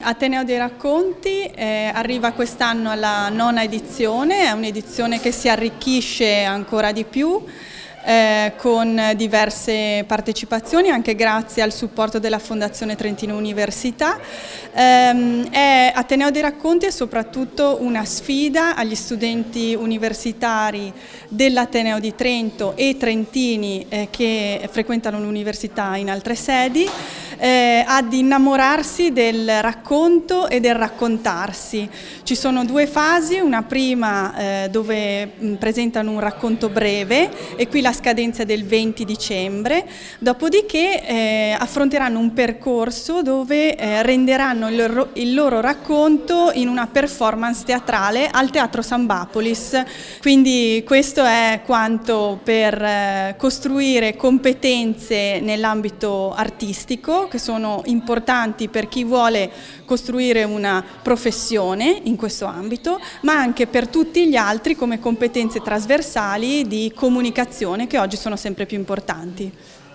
Ateneo dei Racconti arriva quest'anno alla 9ª edizione, è un'edizione che si arricchisce ancora di più con diverse partecipazioni, anche grazie al supporto della Fondazione Trentino Università. Ateneo dei Racconti è soprattutto una sfida agli studenti universitari dell'Ateneo di Trento e trentini che frequentano l'università in altre sedi, ad innamorarsi del racconto e del raccontarsi. Ci sono due fasi, una prima dove presentano un racconto breve e qui la scadenza è del 20 dicembre, dopodiché affronteranno un percorso dove renderanno il loro racconto in una performance teatrale al Teatro Sambapolis. Quindi questo è quanto per costruire competenze nell'ambito artistico che sono importanti per chi vuole costruire una professione in questo ambito, ma anche per tutti gli altri come competenze trasversali di comunicazione che oggi sono sempre più importanti.